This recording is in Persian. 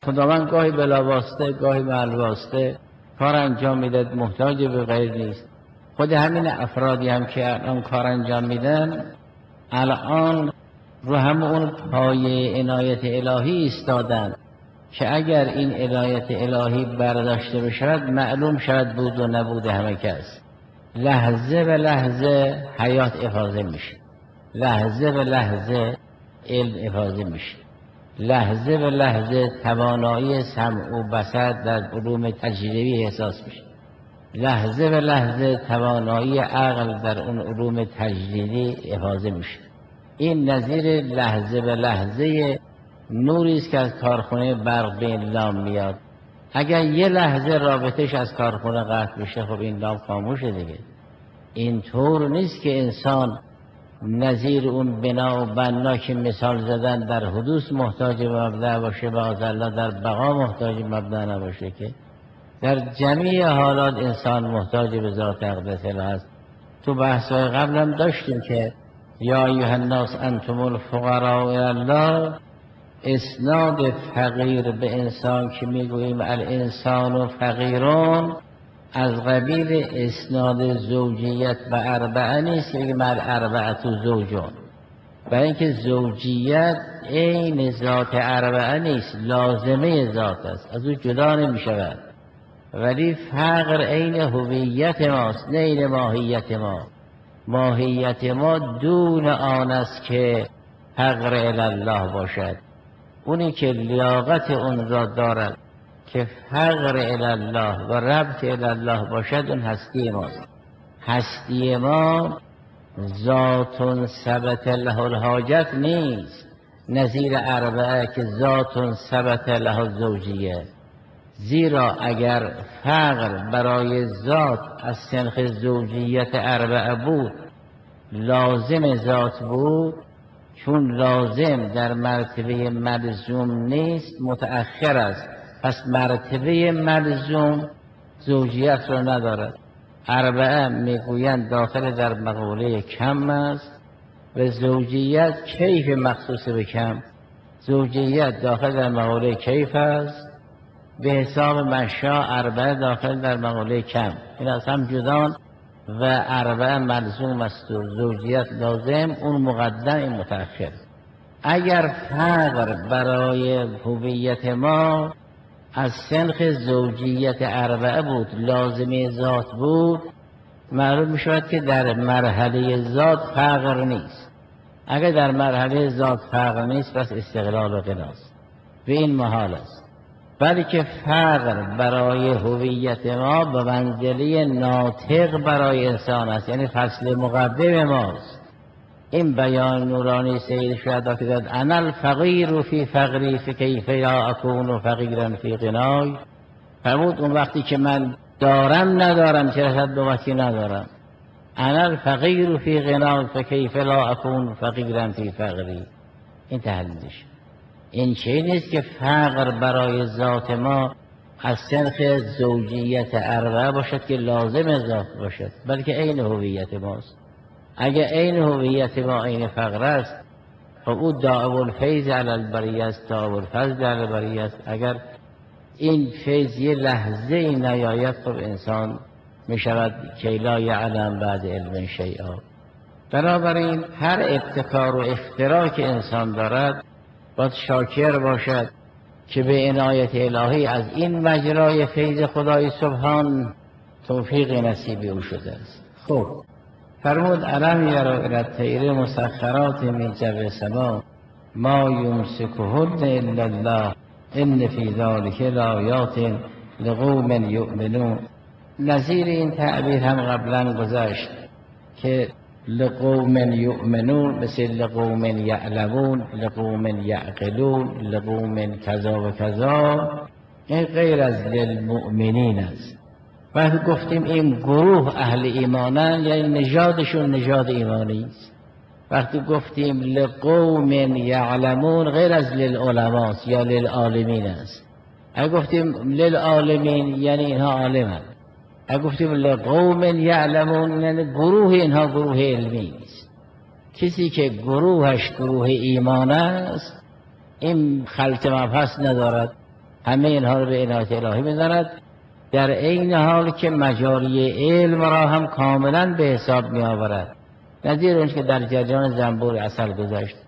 خداوند گاهی بلاواسطه گاهی معلواسطه کار انجام میده، محتاج به غیر نیست. خود همین افرادی هم که الان کار انجام میدن، الان رو هم اون پایه عنایت الهی ایستادن که اگر این عنایت الهی برداشته بشود معلوم شود بود و نبود همه کس. لحظه به لحظه حیات افاضه میشه، لحظه به لحظه علم افاضه میشه، لحظه به لحظه توانایی سمع و بصر در علوم تجربی احساس میشه، لحظه به لحظه توانایی عقل در اون علوم تجریدی افاضه میشه. این نظیر لحظه به لحظه نوری است که از کارخانه برق به این لام میاد. اگر یه لحظه رابطش از کارخانه قطع بشه خب این لام خاموشه دیگه. این طور نیست که انسان نظیر اون بنا و بنا که مثال زدن در حدوث محتاج به مبدأ باشه و الله در بقا محتاج به مبدأ نباشه، که در جمیع حالات انسان محتاج به ذات اقدس الهی است. تو بحث‌های قبلم داشتیم که یا ایها الناس انتم الفقراء الی الله، اسناد فقیر به انسان که میگوییم الانسان فقیرون از قبیل اسناد زوجیت به اربعه نیست که بگیم الاربعه زوجون، برای اینکه زوجیت عین ذات اربعه نیست، لازمه ذات است، از او جدا نمی شود. ولی فقر عین هویت ماست نه عین ماهیت ما. ماهیت ما دون آن است که فقر الی الله باشد. اونی که لیاقت اون را دارد که فقر الی الله و ربط الی الله باشد اون هستی ماست. هستی ما ذات ثبت له الحاجت نیست، نظیر اربعه که ذات ثبت له الزوجیه. زیرا اگر فقر برای ذات از سنخ زوجیت اربعه بود لازم ذات بود، چون لازم در مرتبه ملزوم نیست متأخر است، پس مرتبه ملزوم زوجیت را ندارد. اربعه میگویند داخل در مقوله کم است و زوجیت کیف مخصوص به کم. زوجیت داخل در مقوله کیف است، به حساب مشا اربعه داخل در مقوله کم. این از هم جدان و اربعه ملزوم است و زوجیت لازم، اون مقدم این متأخر. اگر فقر برای هویت ما از سنخ زوجیت اربعه بود، لازمه ذات بود، معلوم می شود که در مرحله ذات فقر نیست. اگر در مرحله ذات فقر نیست پس استقلال و غناست، به این محال است. بلکه فقر برای هویت ما به منزله ناطق برای انسان است، یعنی فصل مقدم ماست. این بیان نورانی سید شهدا که داد انا الفقیر فی فقری فکیف لا اکون فقیرا فی غنای، فرمود اون وقتی که من دارم ندارم چه رسد به وقتی ندارم. انا الفقیر فی غنای فکیف لا اکون فقیرا فی فقری. این تحلیلش. این چه نیست که فقر برای ذات ما از سنخ زوجیت اربعه باشد که لازم ذات باشد، بلکه عین هویت ماست. اگر عین هویت ما عین فقر است خب او دائم الفیض علی البریه است، دائم الفضل علی البریه است. اگر این فیض یه لحظه این نیاید خب انسان می شود که لا یعلم بعد علم شیئا. بنابراین هر ابتکار و اختراع که انسان دارد باید شاکر باشد که به عنایت الهی از این مجرای فیض خدای سبحان توفیق نصیب او شده است. خب فرمود علم یرا الی الطیر مسخرات من جو السما ما یمسکهن الا الله ان فی ذلک لآیات لقوم یؤمنون. نظیر این تعبیر هم قبلا گذشت که لقوم یؤمنون مثل لقوم یعلمون، لقوم یعقلون، لقوم کذا و کذا، این غیر از للمؤمنین است. وقتی گفتیم این گروه اهل ایمانن یعنی نژادشون نژاد ایمانی است. وقتی گفتیم لقوم یعلمون غیر از للعلماست یا للعالمین است. اگه گفتیم للعالمین یعنی اینها عالمند. اگه گفتیم لقوم یعلمون یعنی گروه اینها گروه علمی است. کسی که گروهش گروه ایمان است این خلط مبحث ندارد، همه اینها رو به عنایت الهی می‌داند، در عین حال که مجاری علم را هم کاملا به حساب می آورد، نظیر اون که در جریان زنبور عسل گذاشت.